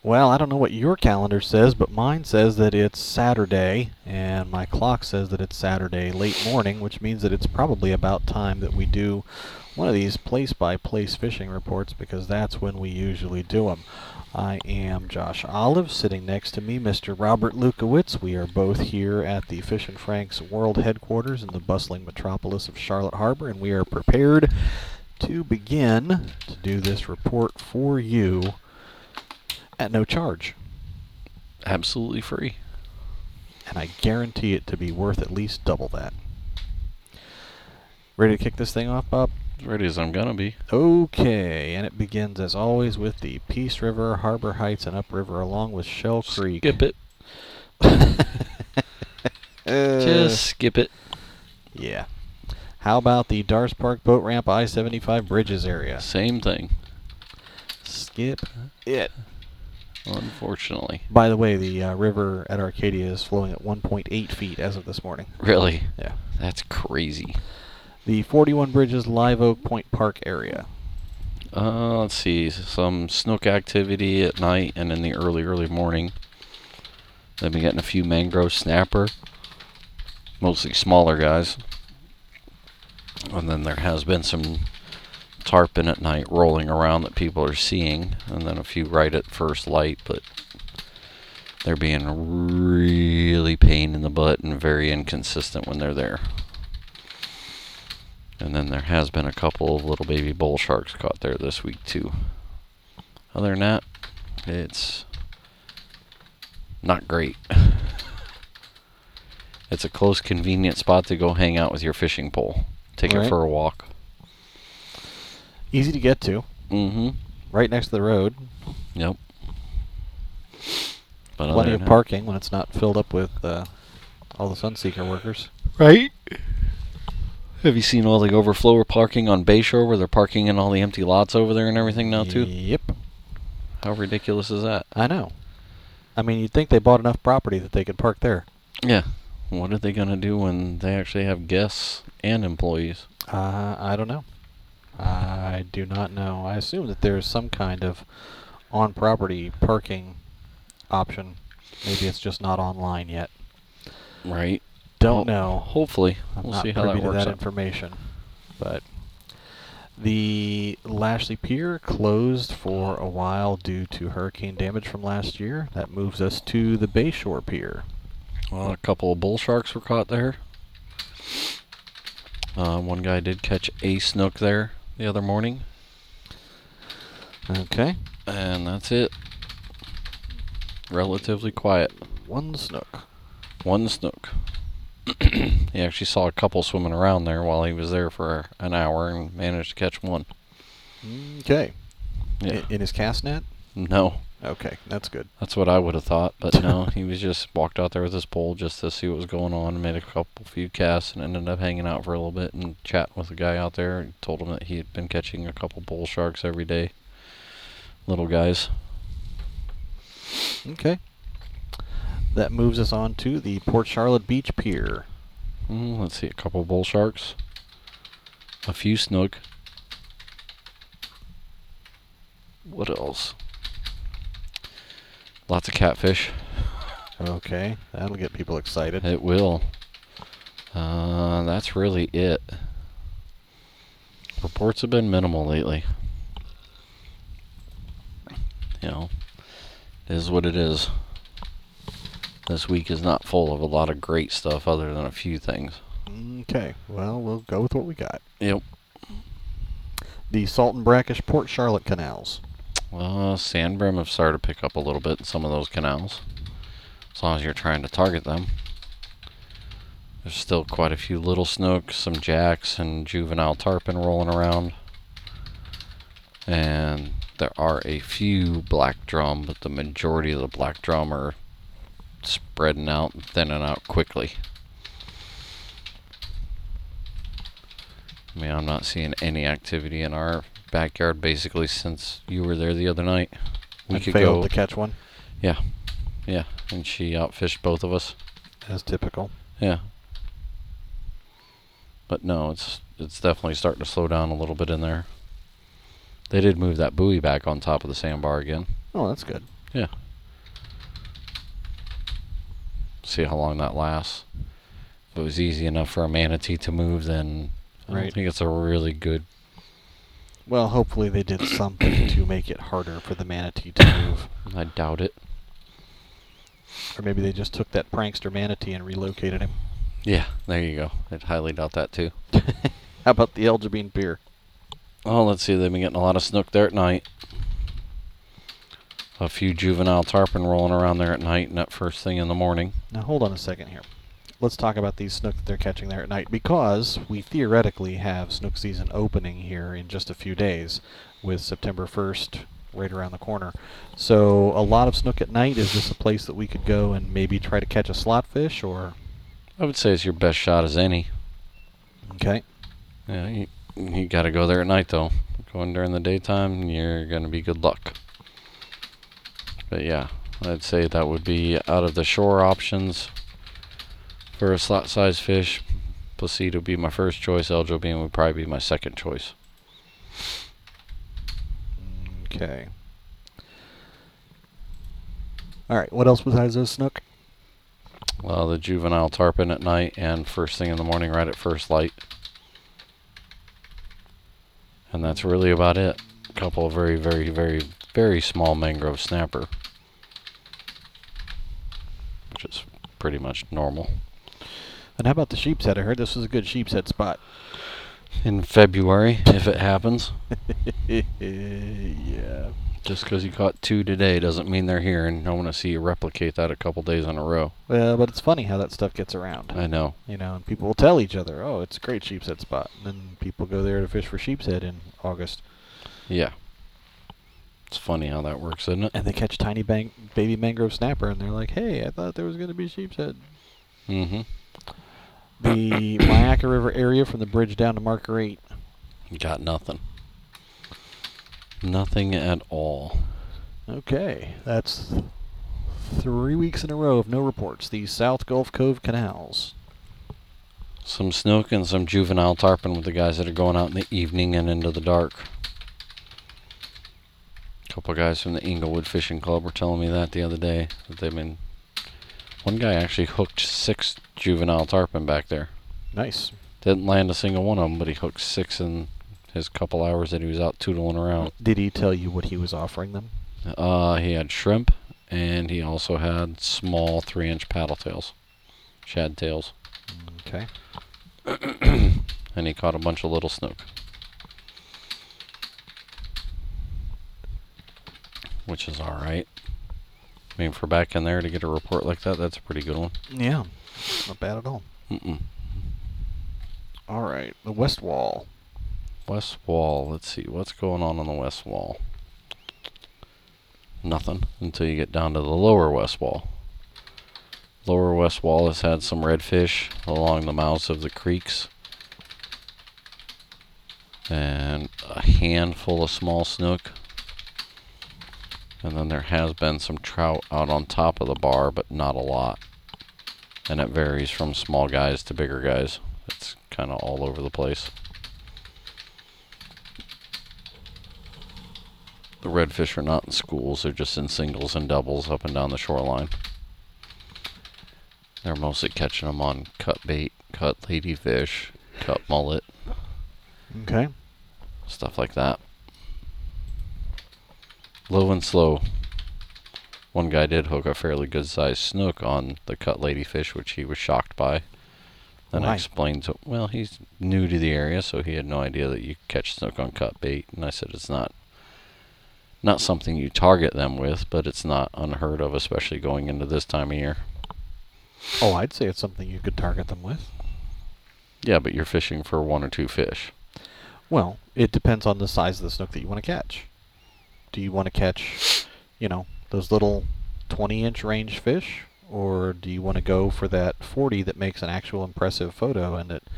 Well, I don't know what your calendar says, but mine says that it's Saturday, and my clock says that it's Saturday late morning, which means that it's probably about time that we do one of these place-by-place fishing reports, because that's when we usually do them. I am Josh Olive. Sitting next to me, Mr. Robert Lukowitz. We are both here at the Fish and Franks World Headquarters in the bustling metropolis of Charlotte Harbor, and we are prepared to begin to do this report for you at no charge. Absolutely free. And I guarantee it to be worth at least double that. Ready to kick this thing off, Bob? As ready as I'm gonna be. Okay, and it begins as always with the Peace River, Harbor Heights, and upriver along with Shell Creek. Skip it. Just skip it. Yeah. How about the Dars Park Boat Ramp I-75 Bridges area? Same thing. Skip it. Unfortunately. By the way, the river at Arcadia is flowing at 1.8 feet as of this morning. Really? Yeah. That's crazy. The 41 Bridges Live Oak Point Park area. Let's see. Some snook activity at night and in the early morning. They've been getting a few mangrove snapper. Mostly smaller guys. And then there has been some tarpon at night rolling around that people are seeing, and then a few right at first light, but they're being really pain in the butt and very inconsistent when they're there. And then there has been a couple of little baby bull sharks caught there this week too. Other than that, it's not great. It's a close, convenient spot to go hang out with your fishing pole. Take it for a walk. Easy to get to. Mm-hmm. Right next to the road. Yep. But plenty of parking when it's not filled up with all the Sunseeker workers. Right. Have you seen all the overflow parking on Bayshore where they're parking in all the empty lots over there and everything now too? Yep. How ridiculous is that? I know. I mean, you'd think they bought enough property that they could park there. Yeah. What are they going to do when they actually have guests and employees? I don't know. I do not know. I assume that there's some kind of on-property parking option. Maybe it's just not online yet. Right. Don't know. Hopefully. I'm We'll not see how privy that works to that out. information. But the Lashley Pier closed for a while due to hurricane damage from last year. That moves us to the Bayshore Pier. Well, a couple of bull sharks were caught there. One guy did catch a snook there the other morning. Okay. And that's it. Relatively quiet. One snook. One snook. He actually saw a couple swimming around there while he was there for an hour and managed to catch one. Okay. Yeah. In his cast net? No. Okay, that's good. That's what I would have thought, but no, he was just walked out there with his pole just to see what was going on and made a few casts and ended up hanging out for a little bit and chatting with the guy out there. He told him that he had been catching a couple bull sharks every day. Little guys. Okay. That moves us on to the Port Charlotte Beach Pier. Let's see, a couple bull sharks. A few snook. What else? Lots of catfish. Okay, that'll get people excited. It will. That's really it. Reports have been minimal lately. You know, it is what it is. This week is not full of a lot of great stuff other than a few things. Okay, well, we'll go with what we got. Yep. The Salt and Brackish Port Charlotte canals. Sand brim have started to pick up a little bit in some of those canals. As long as you're trying to target them. There's still quite a few little snooks, some jacks, and juvenile tarpon rolling around. And there are a few black drum, but the majority of the black drum are spreading out and thinning out quickly. I mean, I'm not seeing any activity in our backyard basically since you were there the other night. We could failed to catch one. Yeah, and she outfished both of us. As typical. Yeah. But no, it's definitely starting to slow down a little bit in there. They did move that buoy back on top of the sandbar again. Oh, that's good. Yeah. See how long that lasts. If it was easy enough for a manatee to move, then I don't Right. think it's a really good. Well, hopefully they did something to make it harder for the manatee to move. I doubt it. Or maybe they just took that prankster manatee and relocated him. Yeah, there you go. I'd highly doubt that too. How about the Elgin Pier? Oh, let's see. They've been getting a lot of snook there at night. A few juvenile tarpon rolling around there at night and that first thing in the morning. Now hold on a second here. Let's talk about these snook that they're catching there at night, because we theoretically have snook season opening here in just a few days, with September 1st right around the corner. So a lot of snook at night. Is this a place that we could go and maybe try to catch a slot fish, or? I would say it's your best shot as any. Okay. Yeah, you got to go there at night though. Going during the daytime, you're going to be good luck. But yeah, I'd say that would be out of the shore options for a slot size fish. Placido would be my first choice. Elgin Bean would probably be my second choice. Okay. All right. What else besides those snook? Well, the juvenile tarpon at night and first thing in the morning right at first light. And that's really about it. A couple of very, very, very, very small mangrove snapper, which is pretty much normal. And how about the sheep's head? I heard this was a good sheep's head spot. In February, if it happens. Yeah. Just because you caught 2 today doesn't mean they're here, and I want to see you replicate that a couple days in a row. Well, but it's funny how that stuff gets around. I know. You know, and people will tell each other, "Oh, it's a great sheep's head spot." And then people go there to fish for sheep's head in August, Yeah. It's funny how that works, isn't it? and they catch tiny baby mangrove snapper, and they're like, "Hey, I thought there was going to be sheep's head." Mm-hmm. The Myakka River area from the bridge down to Marker 8. Got nothing. Nothing at all. Okay, that's 3 weeks in a row of no reports. The South Gulf Cove canals. Some snook and some juvenile tarpon with the guys that are going out in the evening and into the dark. A couple guys from the Inglewood Fishing Club were telling me that the other day. That they've been. One guy actually hooked 6 juvenile tarpon back there. Nice. Didn't land a single one of them, but he hooked 6 in his couple hours that he was out tootling around. Did he tell you what he was offering them? He had shrimp, and he also had small 3-inch paddle tails, shad tails, Okay. and he caught a bunch of little snook, which is all right. I mean, for back in there to get a report like that, that's a pretty good one. Yeah, not bad at all. Mm-mm. All right, the West Wall. West Wall. Let's see what's going on the West Wall. Nothing until you get down to the Lower West Wall. Lower West Wall has had some redfish along the mouths of the creeks, and a handful of small snook. And then there has been some trout out on top of the bar, but not a lot. And it varies from small guys to bigger guys. It's kind of all over the place. The redfish are not in schools, they're just in singles and doubles up and down the shoreline. They're mostly catching them on cut bait, cut ladyfish, cut mullet, Okay. stuff like that. Low and slow. One guy did hook a fairly good sized snook on the cut ladyfish, which he was shocked by. Then I Why? explained to, well, he's new to the area, so he had no idea that you catch snook on cut bait. And I said it's not something you target them with, but it's not unheard of, especially going into this time of year. Oh, I'd say it's something you could target them with. Yeah, but you're fishing for 1 or 2 fish. Well, it depends on the size of the snook that you want to catch. Do you want to catch, those little 20-inch range fish? Or do you want to go for that 40 that makes an actual impressive photo and it's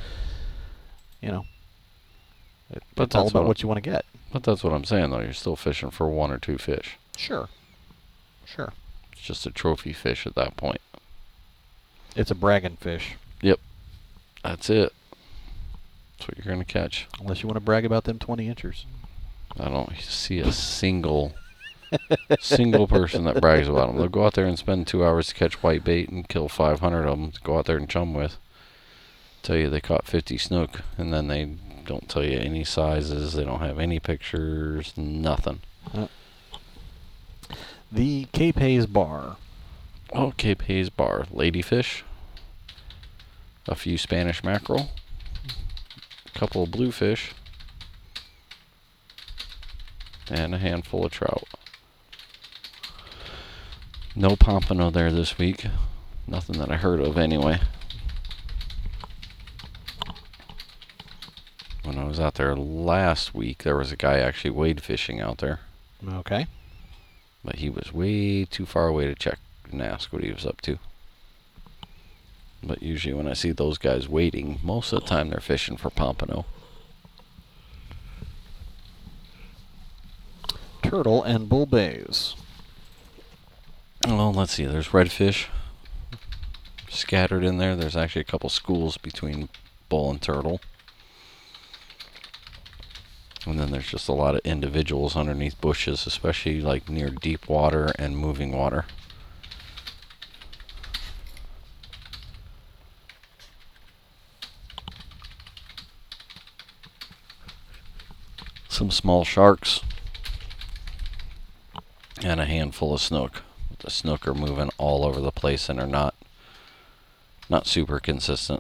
all about what you want to get? But that's what I'm saying, though. You're still fishing for 1 or 2 fish. Sure. It's just a trophy fish at that point. It's a bragging fish. That's it. That's what you're going to catch. Unless you want to brag about them 20 inchers. I don't see a single Single person that brags about them. They'll go out there and spend 2 hours to catch white bait and kill 500 of them to go out there and chum with. Tell you they caught 50 snook, and then they don't tell you any sizes. They don't have any pictures, nothing. The Cape Hayes Bar. Oh, Cape Hayes Bar. Ladyfish. A few Spanish mackerel. A couple of bluefish. And a handful of trout. No pompano there this week. Nothing that I heard of anyway. When I was out there last week, there was a guy actually wade fishing out there. Okay. But he was way too far away to check and ask what he was up to. But usually when I see those guys wading, most of the time they're fishing for pompano. Turtle and bull bays. Well, let's see. There's redfish scattered in there. There's actually a couple schools between bull and turtle. And then there's just a lot of individuals underneath bushes, especially like near deep water and moving water. Some small sharks. And a handful of snook. The snook are moving all over the place and are not super consistent.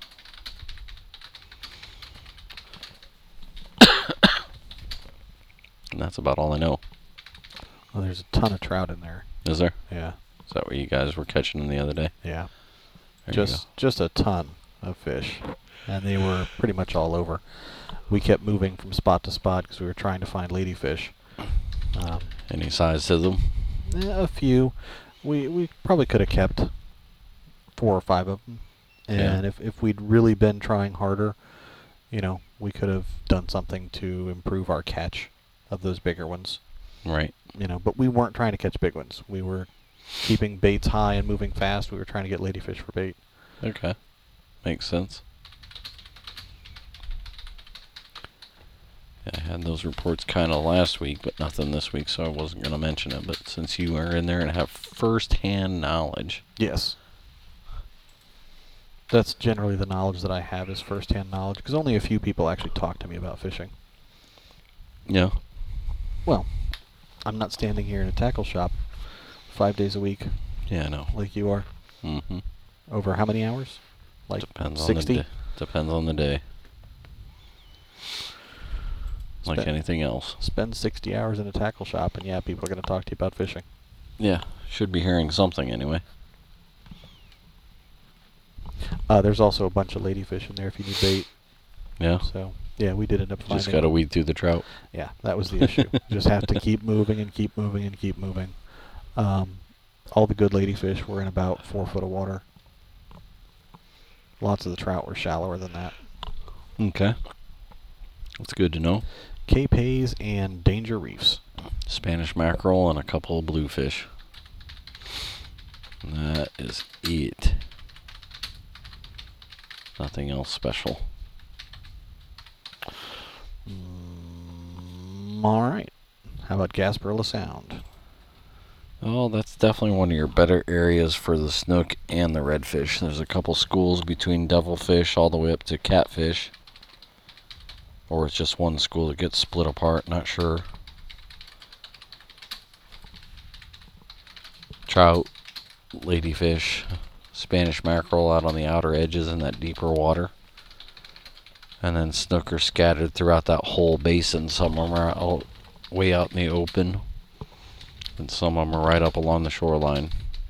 And that's about all I know. Well, there's a ton of trout in there. Is there? Yeah. Is that what you guys were catching them the other day? Yeah. There Just a ton of fish. And they were pretty much all over. We kept moving from spot to spot because we were trying to find ladyfish. Any size to them? A few. We probably could have kept 4 or 5 of them. And Yeah. if we'd really been trying harder, we could have done something to improve our catch of those bigger ones. Right. But we weren't trying to catch big ones. We were keeping baits high and moving fast. We were trying to get ladyfish for bait. Okay. Makes sense. Yeah, I had those reports kind of last week, but nothing this week, so I wasn't going to mention it. But since you are in there and have first-hand knowledge. Yes. That's generally the knowledge that I have is first-hand knowledge, because only a few people actually talk to me about fishing. Yeah. Well, I'm not standing here in a tackle shop 5 days a week Yeah, I know. like you are. Mm-hmm. Over how many hours? Like Depends 60? on the day. Depends on the day. Like Spend- anything else. Spend 60 hours in a tackle shop, and yeah, people are going to talk to you about fishing. Yeah. Should be hearing something anyway. There's also a bunch of ladyfish in there if you need bait. Yeah. So, yeah, we did end up finding... Just got to weed through the trout. Yeah, that was the issue. Just have to keep moving and keep moving and keep moving. All the good ladyfish were in about 4 foot of water. Lots of the trout were shallower than that. Okay. That's good to know. Cape Hayes and Danger Reefs. Spanish mackerel and a couple of bluefish. And that is it. Nothing else special. All right. How about Gasparilla Sound? Oh, that's definitely one of your better areas for the snook and the redfish. There's a couple schools between devilfish all the way up to catfish. Or it's just one school that gets split apart, not sure. Trout, ladyfish, Spanish mackerel out on the outer edges in that deeper water. And then snook are scattered throughout that whole basin. Some of them are way out in the open. And some of them are right up along the shoreline.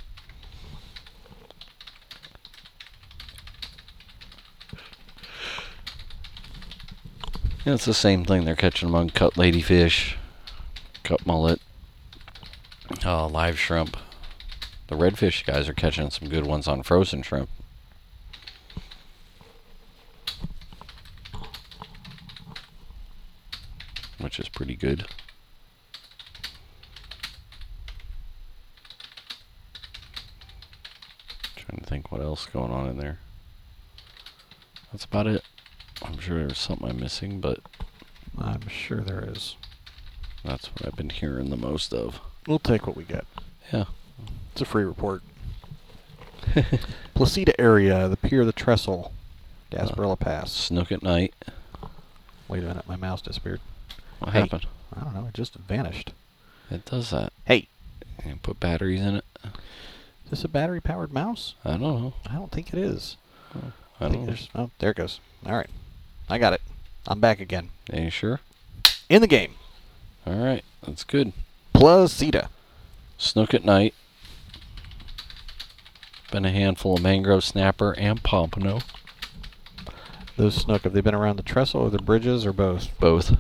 Yeah, it's the same thing. They're catching them on cut ladyfish, cut mullet, live shrimp. The redfish guys are catching some good ones on frozen shrimp. Which is pretty good. Trying to think what else is going on in there. That's about it. I'm sure there's something I'm missing, but I'm sure there is. That's what I've been hearing the most of. We'll take what we get. Yeah. It's a free report. Placida area, the Pier of the Trestle, Gasparilla Pass. Snook at night. Wait a minute, my mouse disappeared. What Hey. happened? I don't know, it just vanished. It does that. Hey, You put batteries in it? is this a battery-powered mouse? I don't know. I don't think it is. I don't know. Oh, there it goes. All right, I got it. I'm back again. Are you sure? In the game. All right. That's good. Placida. Snook at night. Been a handful of mangrove snapper and pompano. Those snook, have they been around the trestle or the bridges or both? Both.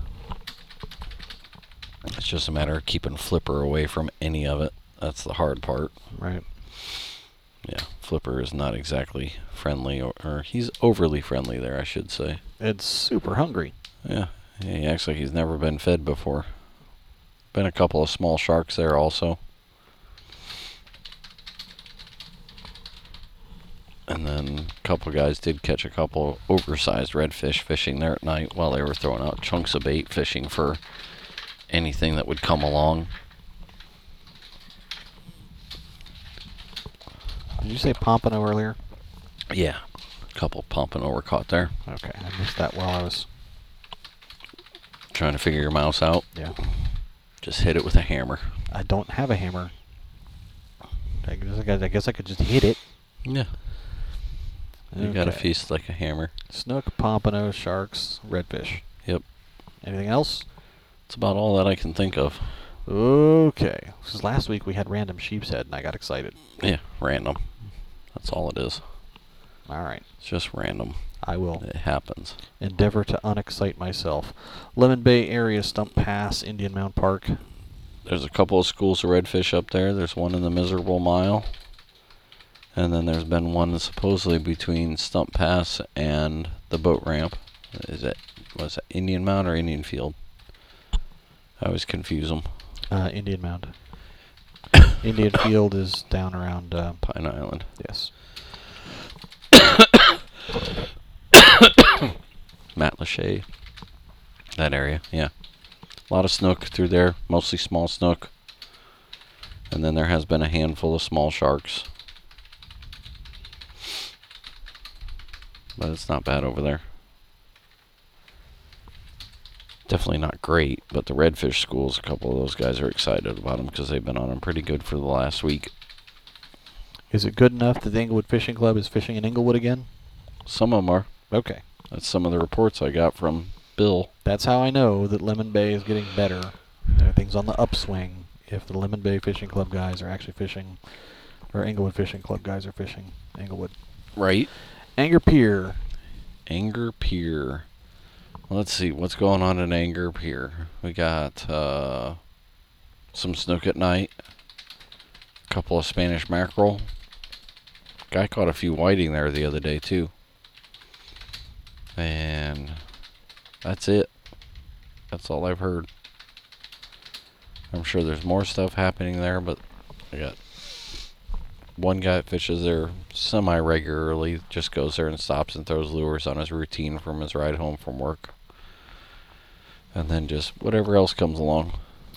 It's just a matter of keeping Flipper away from any of it. That's the hard part. Right. Yeah, Flipper is not exactly friendly, or he's overly friendly there, I should say. It's super hungry. Yeah, he acts like he's never been fed before. Been a couple of small sharks there also. And then a couple guys did catch a couple oversized redfish fishing there at night while they were throwing out chunks of bait fishing for anything that would come along. Did you say pompano earlier? Yeah, a couple pompano were caught there. Okay, I missed that while I was... Trying to figure your mouse out. Yeah. Just hit it with a hammer. I don't have a hammer. I guess I could just hit it. Yeah. You got a Okay. feast like a hammer. Snook, pompano, sharks, redfish. Yep. Anything else? It's about all that I can think of. Okay. Because last week we had random sheep's head and I got excited. Yeah, random. That's all it is. All right. It's just random. I will It happens. endeavor to unexcite myself. Lemon Bay area, Stump Pass, Indian Mound Park. There's a couple of schools of redfish up there. There's one in the Miserable Mile. And then there's been one supposedly between Stump Pass and the boat ramp. Was it Indian Mound or Indian Field? I always confuse them. Indian Mound. Indian Field is down around, Pine Island. yes. Matlacha. That area, yeah. A lot of snook through there, mostly small snook. And then there has been a handful of small sharks. But it's not bad over there. Definitely not great, but the redfish schools, a couple of those guys are excited about them because they've been on them pretty good for the last week. Is it good enough that the Inglewood Fishing Club is fishing in Inglewood again? Some of them are. Okay. That's some of the reports I got from Bill. That's how I know that Lemon Bay is getting better. Everything's on the upswing if the Lemon Bay Fishing Club guys are actually fishing, or Inglewood Fishing Club guys are fishing Inglewood. Right? Anger Pier. Anger Pier. Let's see what's going on in Anger Pier. We got some snook at night, a couple of Spanish mackerel. Guy caught a few whiting there the other day too, and that's it. That's all I've heard. I'm sure there's more stuff happening there, but I got one guy that fishes there semi-regularly, just goes there and stops and throws lures on his routine from his ride home from work. And then just whatever else comes along.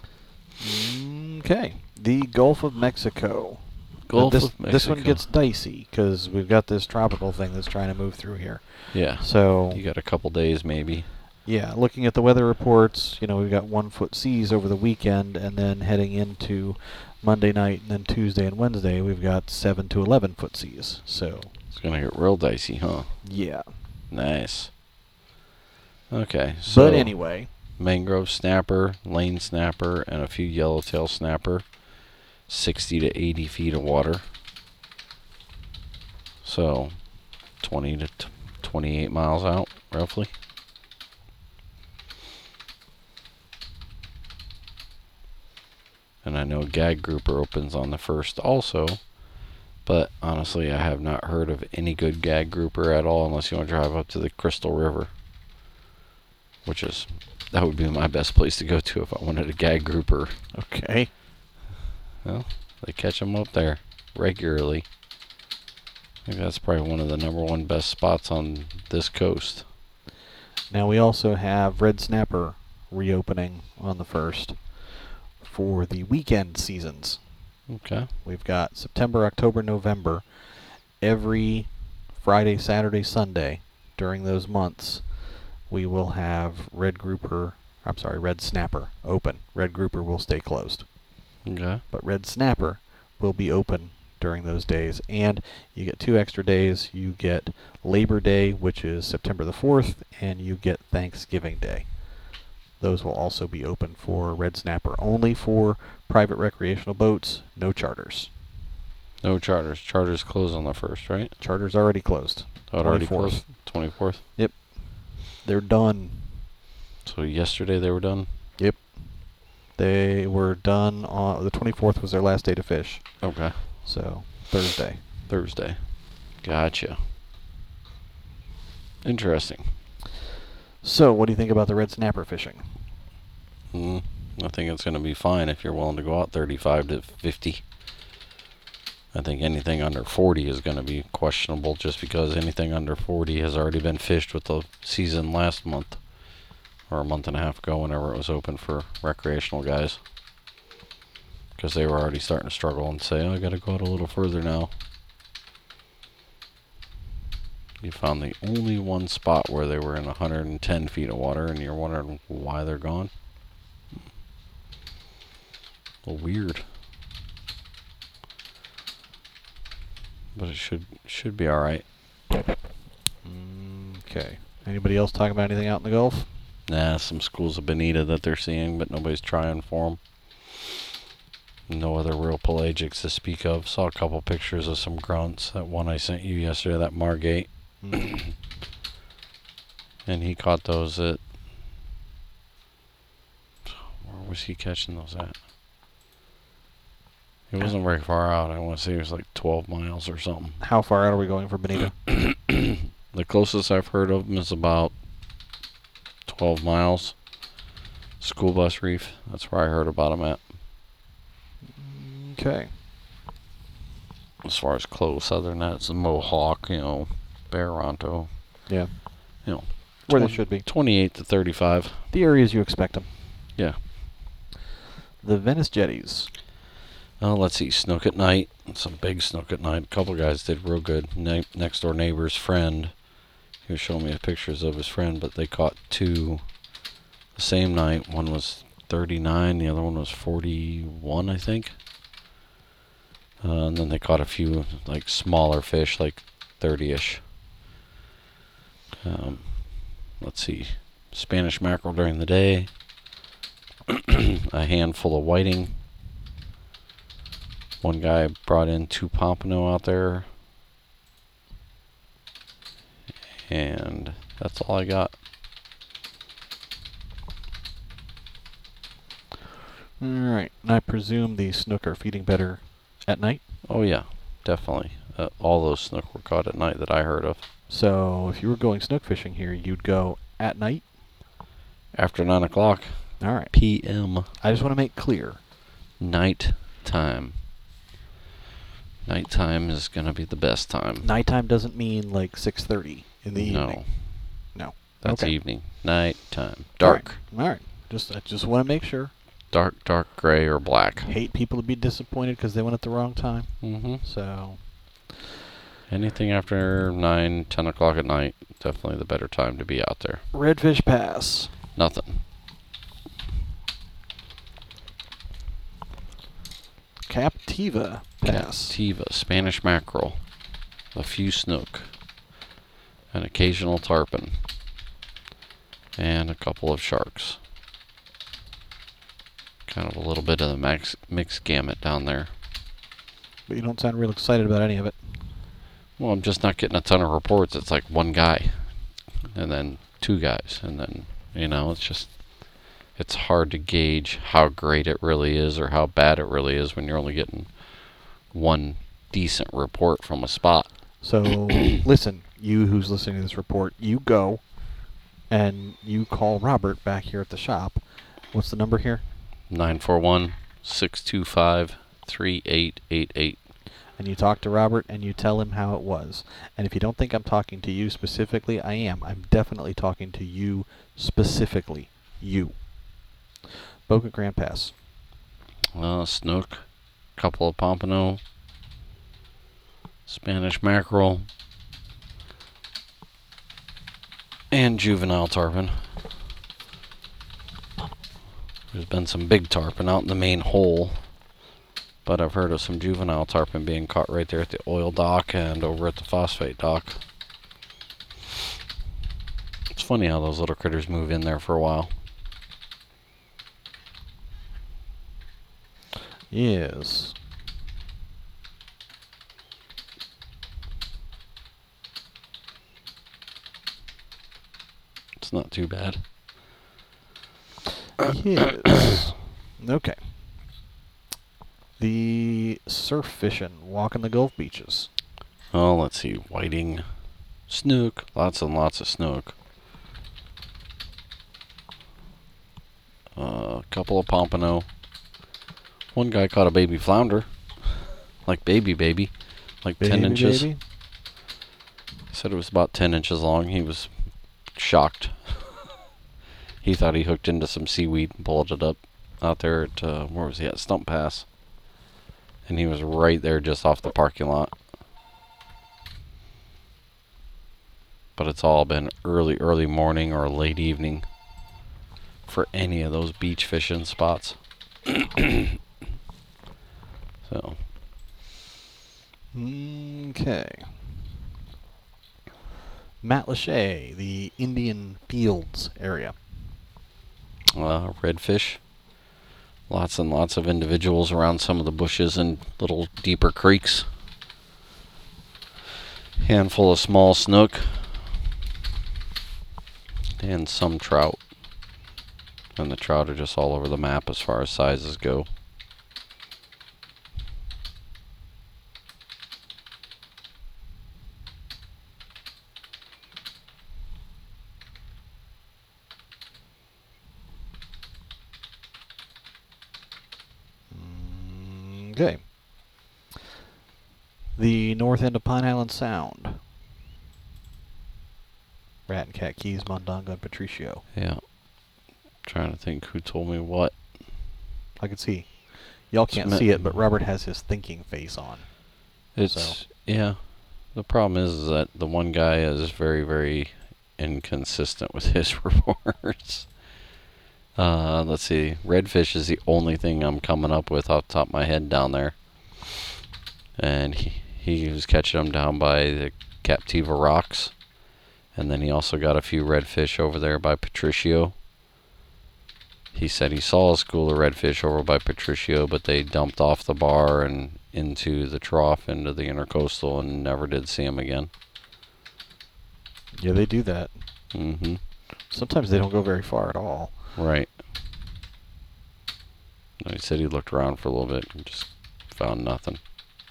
Okay. The Gulf of Mexico. Gulf this, of Mexico. This one gets dicey because we've got this tropical thing that's trying to move through here. Yeah. So, You got a couple days maybe. yeah, looking at the weather reports, we've got 1 foot seas over the weekend, and then heading into Monday night and then Tuesday and Wednesday, we've got 7 to 11 foot seas. So, It's going to get real dicey, huh? yeah. Nice. Okay. So But anyway, mangrove snapper, lane snapper, and a few yellowtail snapper. 60 to 80 feet of water. So 20 to 28 miles out, roughly. And I know Gag Grouper opens on the 1st also. But honestly, I have not heard of any good Gag Grouper at all unless you want to drive up to the Crystal River. That would be my best place to go to if I wanted a Gag Grouper. okay. Well, they catch them up there regularly. I think that's probably one of the #1 best spots on this coast. Now we also have red snapper reopening on the 1st. for the weekend seasons. Okay. We've got September, October, November. Every Friday, Saturday, Sunday during those months, we will have red snapper open. Red grouper will stay closed. Okay. But red snapper will be open during those days. And you get 2 extra days. You get Labor Day, which is September the 4th, and you get Thanksgiving Day. Those will also be open for red snapper. Only for private recreational boats, no charters. No charters. Charters close on the 1st, right? Charters already closed. Oh, it already 24th. closed? 24th? Yep. They're done. So yesterday they were done? Yep. They were done on the 24th was their last day to fish. Okay. So, Thursday. Thursday. Gotcha. Interesting. So, what do you think about the red snapper fishing? I think it's going to be fine if you're willing to go out 35 to 50. I think anything under 40 is going to be questionable just because anything under 40 has already been fished with the season last month or a month and a half ago whenever it was open for recreational guys. Because they were already starting to struggle and say, I got to go out a little further now. You found the only one spot where they were in 110 feet of water and you're wondering why they're gone. Well, weird. But it should be all right. Okay. Anybody else talking about anything out in the Gulf? Nah, some schools of bonita that they're seeing, but nobody's trying for them. No other real pelagics to speak of. Saw a couple pictures of some grunts. That one I sent you yesterday, that Margate. And he caught those at... Where was he catching those at? It wasn't very far out. I want to say it was like 12 miles or something. How far out are we going for bonita? The closest I've heard of them is about 12 miles. School Bus Reef. That's where I heard about them at. Okay. As far as close, other than that, it's the Mohawk, Barronto. Yeah. You know, Where they should be. 28 to 35. The areas you expect them. Yeah. The Venice Jetties. Oh, let's see. Snook at night. Some big snook at night. A couple guys did real good. Next door neighbor's friend. He was showing me pictures of his friend, but they caught 2 the same night. One was 39. The other one was 41, I think. And then they caught a few like smaller fish, like 30-ish. Let's see. Spanish mackerel during the day. A handful of whiting. One guy brought in 2 pompano out there. And that's all I got. Alright. And I presume the snook are feeding better at night? Oh yeah, definitely. All those snook were caught at night that I heard of. So, if you were going snook fishing here, you'd go at night? After 9 o'clock Alright. p.m. I just want to make clear. Night time. Nighttime is going to be the best time. Nighttime doesn't mean like 6:30 in the evening. No. That's Okay. evening. Nighttime. Dark. Alright. I just want to make sure. Dark gray or black. Hate people to be disappointed because they went at the wrong time. Mm-hmm. So, Anything after 9, 10 o'clock at night, definitely the better time to be out there. Redfish Pass. Nothing. Captiva Pass. Captiva, Spanish mackerel, a few snook, an occasional tarpon, and a couple of sharks. Kind of a little bit of the mixed gamut down there. But you don't sound real excited about any of it. Well, I'm just not getting a ton of reports. It's like one guy, and then 2 guys, and then, it's hard to gauge how great it really is or how bad it really is when you're only getting one decent report from a spot. So, listen, you who's listening to this report, you go and you call Robert back here at the shop. What's the number here? 941-625-3888. And you talk to Robert and you tell him how it was. And if you don't think I'm talking to you specifically, I am. I'm definitely talking to you specifically. You. Boca Grande Pass. Snook, couple of pompano, Spanish mackerel, and juvenile tarpon. There's been some big tarpon out in the main hole, but I've heard of some juvenile tarpon being caught right there at the oil dock and over at the phosphate dock. It's funny how those little critters move in there for a while. Yes. It's not too bad. Yes. Okay. The surf fishing, walking the Gulf beaches. Oh, let's see. Whiting, snook, lots and lots of snook. A couple of pompano. One guy caught a baby flounder, like baby, like 10 inches. Baby. Said it was about 10 inches long. He was shocked. He thought he hooked into some seaweed and pulled it up out there at, where was he at? Stump Pass. And he was right there just off the parking lot. But it's all been early morning or late evening for any of those beach fishing spots. So. Okay. Matlacha, the Indian Fields area. Redfish. Lots and lots of individuals around some of the bushes and little deeper creeks. Handful of small snook. And some trout. And the trout are just all over the map as far as sizes go. Okay. The north end of Pine Island Sound. Rat and Cat Keys, Mondongo, and Patricio. Yeah. Trying to think who told me what. I can see. Y'all can't see it, but Robert has his thinking face on. It's, yeah. The problem is that the one guy is very, very inconsistent with his reports. Let's see. Redfish is the only thing I'm coming up with off the top of my head down there. And he was catching them down by the Captiva Rocks. And then he also got a few redfish over there by Patricio. He said he saw a school of redfish over by Patricio, but they dumped off the bar and into the trough, into the intercoastal, and never did see them again. Yeah, they do that. Mm-hmm. Sometimes they don't go very far at all. Right. He said he looked around for a little bit and just found nothing.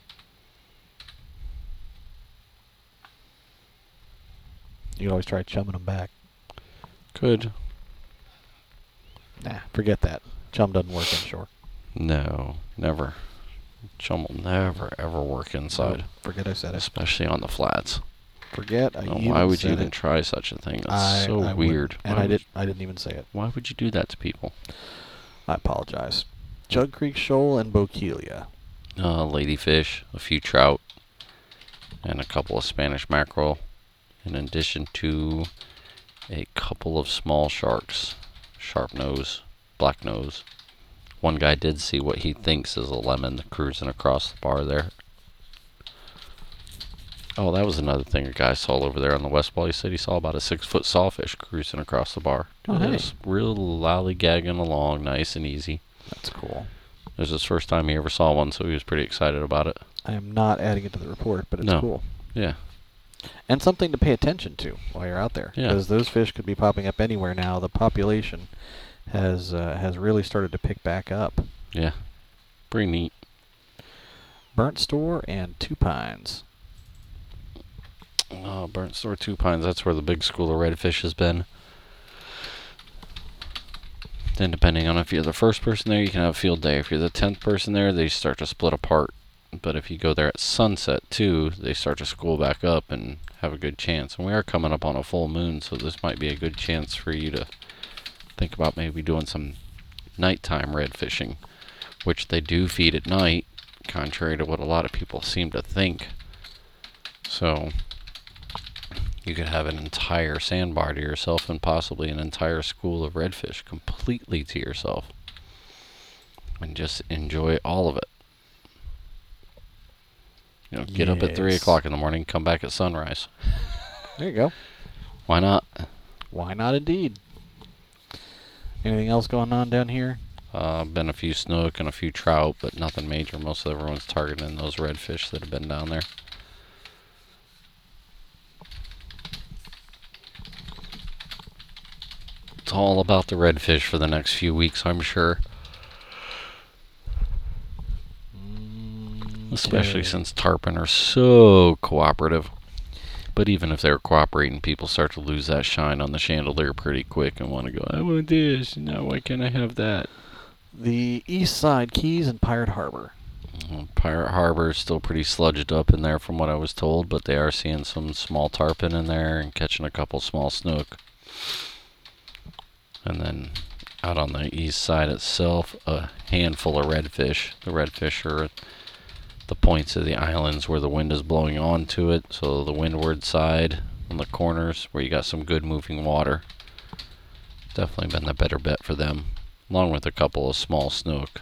You can always try chumming them back. Could. Nah, forget that. Chum doesn't work inshore. No, never. Chum will never, ever work inside. Nope, forget I said it. Especially on the flats. Forget I even why would you said even it. try such a thing? That's so I weird. And I didn't even say it. Why would you do that to people? I apologize. Jug Creek Shoal and Bokeelia. Ladyfish, a few trout, and a couple of Spanish mackerel, in addition to a couple of small sharks, sharp nose, black nose. One guy did see what he thinks is a lemon cruising across the bar there. Oh, that was another thing a guy saw over there on the west wall. He said he saw about a 6-foot sawfish cruising across the bar. Oh, hey. Just real lollygagging along, nice and easy. That's cool. It was his first time he ever saw one, so he was pretty excited about it. I am not adding it to the report, but it's No. cool. Yeah. And something to pay attention to while you're out there. Yeah. Because those fish could be popping up anywhere now. The population has really started to pick back up. Yeah. Pretty neat. Burnt Store and Two Pines. Oh, Burnt Store, Two Pines. That's where the big school of redfish has been. Then depending on if you're the first person there, you can have a field day. If you're the 10th person there, they start to split apart. But if you go there at sunset too, they start to school back up and have a good chance. And we are coming up on a full moon, so this might be a good chance for you to think about maybe doing some nighttime red fishing. which they do feed at night, contrary to what a lot of people seem to think. So you could have an entire sandbar to yourself and possibly an entire school of redfish completely to yourself and just enjoy all of it. You know, get up at 3 Yes. o'clock in the morning, come back at sunrise. There you go. Why not? Why not, indeed? Anything else going on down here? Been a few snook and a few trout, but nothing major. Most of everyone's targeting those redfish that have been down there. It's all about the redfish for the next few weeks, I'm sure. Especially Okay. since tarpon are so cooperative. But even if they're cooperating, people start to lose that shine on the chandelier pretty quick and want to go, I want this. Now why can't I have that? The East Side Keys and Pirate Harbor. Pirate Harbor is still pretty sludged up in there from what I was told, but they are seeing some small tarpon in there and catching a couple small snook. And then out on the east side itself, a handful of redfish. The redfish are at the points of the islands where the wind is blowing onto it, so the windward side on the corners where you got some good moving water. Definitely been the better bet for them, along with a couple of small snook.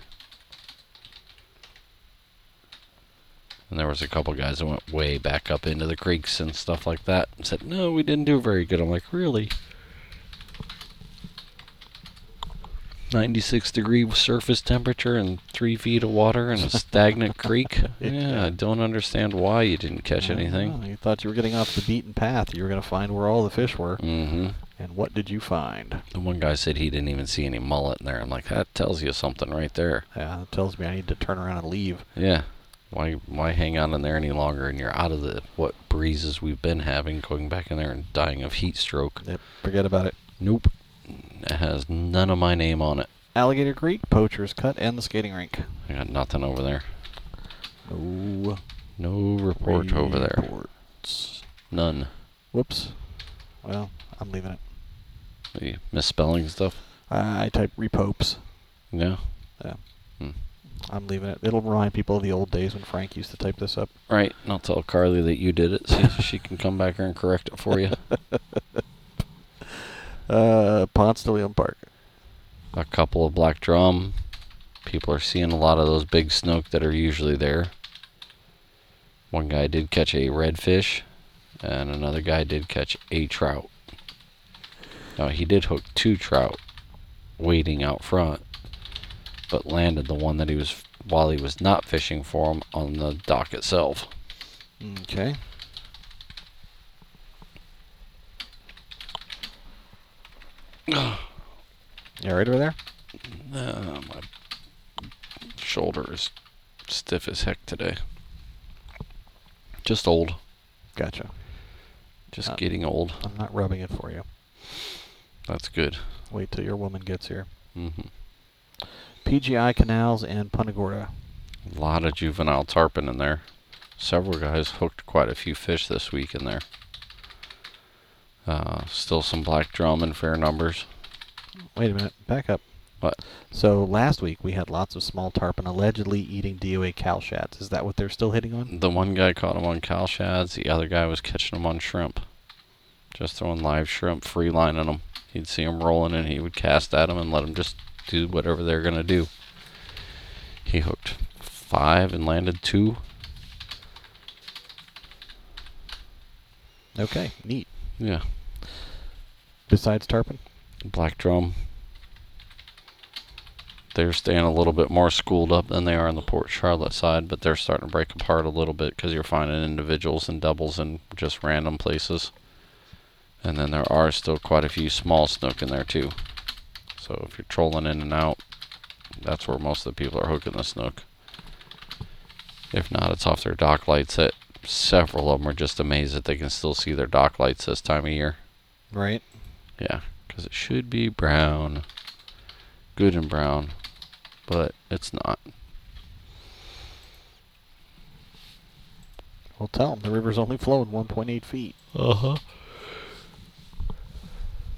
And there was a couple guys that went way back up into the creeks and stuff like that and said, no, we didn't do very good. I'm like, really? 96-degree surface temperature and 3 feet of water in a stagnant creek? Yeah, I don't understand why you didn't catch anything. You thought you were getting off the beaten path. You were going to find where all the fish were. Mm-hmm. And what did you find? The one guy said he didn't even see any mullet in there. I'm like, that tells you something right there. Yeah, that tells me I need to turn around and leave. Yeah. Why hang on in there any longer? And you're out of the what breezes we've been having, going back in there and dying of heat stroke. Yep, forget about it. Nope. It has none of my name on it. Alligator Creek, Poacher's Cut, and the skating rink. I got nothing over there. No No report over there. reports. None. Whoops. Well, I'm leaving it. The misspelling stuff. I type repopes. Yeah. I'm leaving it. It'll remind people of the old days when Frank used to type this up. Right. And I'll tell Carly that you did it. See if she can come back here and correct it for you. Ponce de Leon Park. A couple of black drum. People are seeing a lot of those big snook that are usually there. One guy did catch a redfish, and another guy did catch a trout. Now, he did hook 2 trout waiting out front, but landed the one that he was, while he was not fishing for him, on the dock itself. Okay. You alright over there? My shoulder is stiff as heck today. Just old. Gotcha. Just getting old. I'm not rubbing it for you. That's good. Wait till your woman gets here. Mm-hmm. PGI Canals and Punta Gorda. A lot of juvenile tarpon in there. Several guys hooked quite a few fish this week in there. Still some black drum in fair numbers. Wait a minute. Back up. What? So last week we had lots of small tarpon allegedly eating DOA cow shads. Is that what they're still hitting on? The one guy caught them on cow shads. The other guy was catching them on shrimp. Just throwing live shrimp, free lining them. He'd see them rolling and he would cast at them and let them just do whatever they're going to do. He hooked 5 and landed 2. Okay, neat. Yeah. Besides tarpon? Black drum. They're staying a little bit more schooled up than they are on the Port Charlotte side, but they're starting to break apart a little bit because you're finding individuals and doubles in just random places. And then there are still quite a few small snook in there too. So if you're trolling in and out, that's where most of the people are hooking the snook. If not, it's off their dock lights. That several of them are just amazed that they can still see their dock lights this time of year. Right. Yeah, because it should be brown. Good and brown. But it's not. Well, tell them the river's only flowing 1.8 feet. Uh-huh.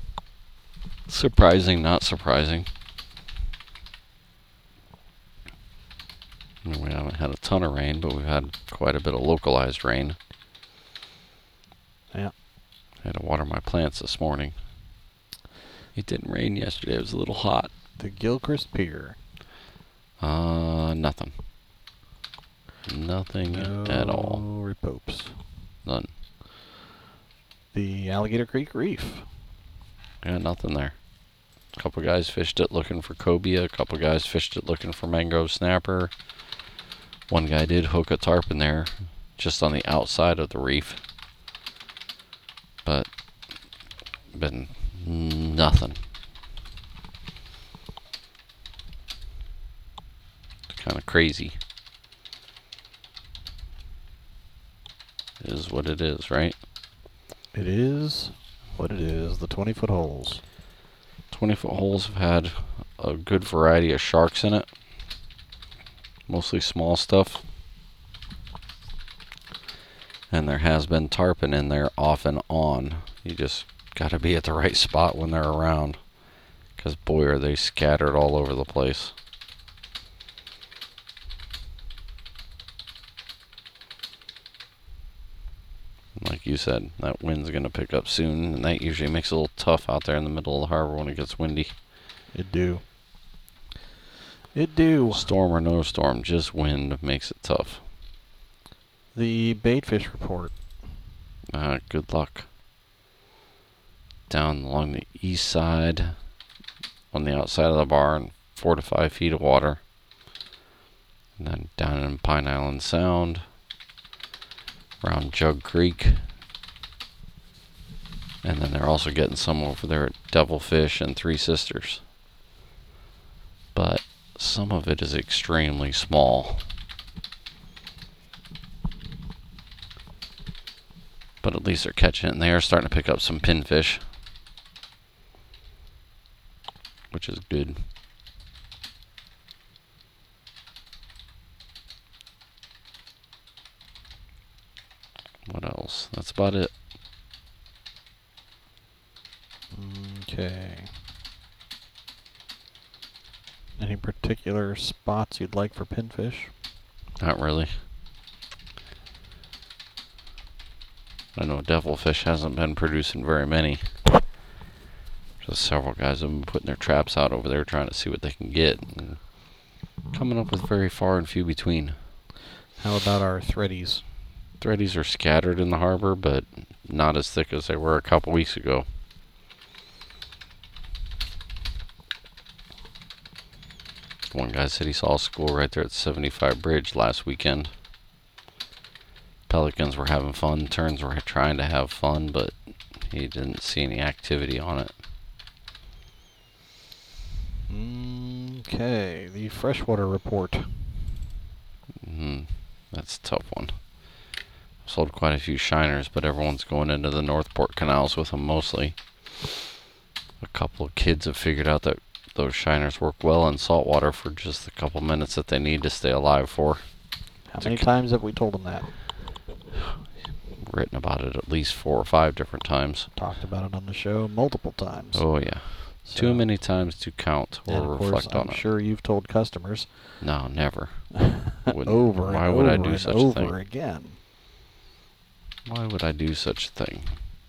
Surprising, not surprising. ton of rain, but we've had quite a bit of localized rain. Yeah. I had to water my plants this morning. It didn't rain yesterday. It was a little hot. The Gilchrist Pier. Nothing. Nothing at all. No repopes. None. The Alligator Creek Reef. Yeah, nothing there. A couple guys fished it looking for cobia. A couple guys fished it looking for mangrove snapper. One guy did hook a tarpon there, just on the outside of the reef. But been nothing. It's kind of crazy. It is what it is, right? It is what it is. The 20-foot holes. 20-foot holes have had a good variety of sharks in it. Mostly small stuff. And there has been tarpon in there off and on. You just got to be at the right spot when they're around. Because boy, are they scattered all over the place. Like you said, that wind's going to pick up soon, and that usually makes it a little tough out there in the middle of the harbor when it gets windy. It do. It do. Storm or no storm, just wind makes it tough. The baitfish report. Good luck. Down along the east side, on the outside of the barn, 4 to 5 feet of water. And then down in Pine Island Sound, around Jug Creek. And then they're also getting some over there at Devilfish and Three Sisters. But some of it is extremely small. But at least they're catching it, and they are starting to pick up some pinfish, which is good. What else? That's about it. Okay. Any particular spots you'd like for pinfish? Not really. I know Devilfish hasn't been producing very many. Just several guys have been putting their traps out over there trying to see what they can get. And coming up with very far and few between. How about our threadies? Threadies are scattered in the harbor, but not as thick as they were a couple weeks ago. One guy said he saw a school right there at 75 Bridge last weekend. Pelicans were having fun, terns were trying to have fun, but he didn't see any activity on it. Okay, the freshwater report. That's a tough one. Sold quite a few shiners, but everyone's going into the Northport canals with them mostly. A couple of kids have figured out that those shiners work well in saltwater for just the couple minutes that they need to stay alive for. How many times have we told them that? Written about it at least 4 or 5 different times. Talked about it on the show multiple times. Oh yeah. So, too many times to count or and of course, reflect on I'm it. sure you've told customers. No, never. Over Why and would over I do and such a over thing? again. Why would I do such a thing?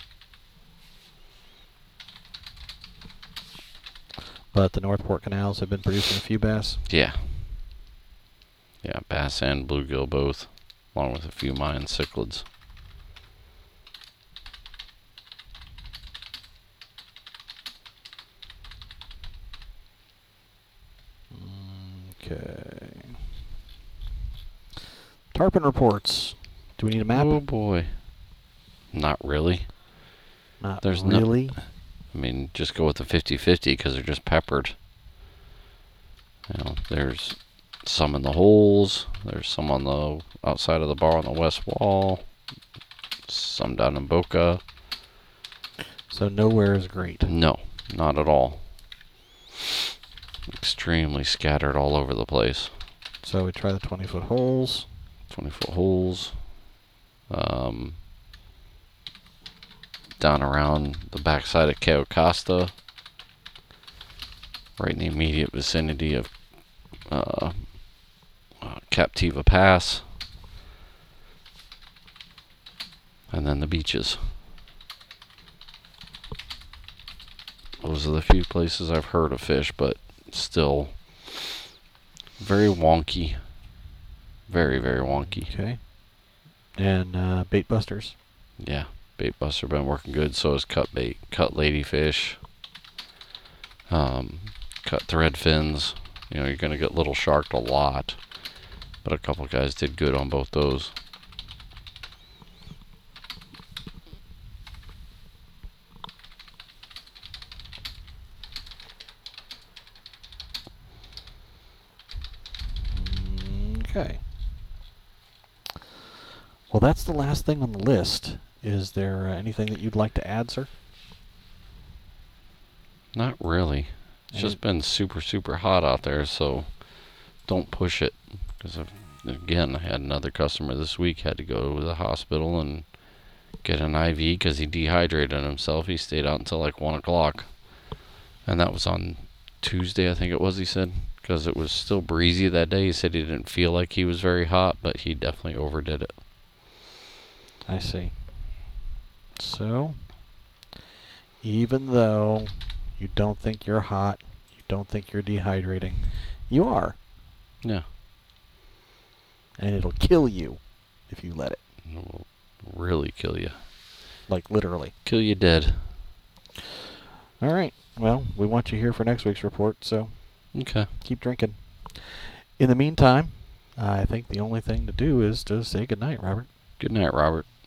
But the Northport canals have been producing a few bass. Yeah. Yeah, bass and bluegill both, along with a few Mayan cichlids. Okay. Tarpon reports. Do we need a map? Oh boy. Not really. Not There's no- really. I mean, just go with the 50-50 because they're just peppered. You know, there's some in the holes. There's some on the outside of the bar on the west wall. Some down in Boca. So nowhere is great. No, not at all. Extremely scattered all over the place. So we try the 20-foot holes. 20-foot holes. Down around the backside of Cayo Costa. Right in the immediate vicinity of Captiva Pass, and then the beaches. Those are the few places I've heard of fish, but still very wonky. Very, very wonky. Okay. And Bait Busters? Yeah, Bait Buster been working good. So is cut bait, cut ladyfish, cut thread fins. You know, you're gonna get little sharked a lot, but a couple guys did good on both those. Okay. Well, that's the last thing on the list. Is there anything that you'd like to add, sir? Not really. It's just been super, super hot out there, so don't push it. Because again, I had another customer this week had to go to the hospital and get an IV because he dehydrated himself. He stayed out until like 1 o'clock, and that was on Tuesday, I think it was. He said because it was still breezy that day. He said he didn't feel like he was very hot, but he definitely overdid it. I see. So, even though you don't think you're hot, you don't think you're dehydrating, you are. Yeah. And it'll kill you if you let it. It will really kill you. Like, literally. Kill you dead. All right. Well, we want you here for next week's report, so Okay. keep drinking. In the meantime, I think the only thing to do is to say goodnight, Robert. Good night, Robert.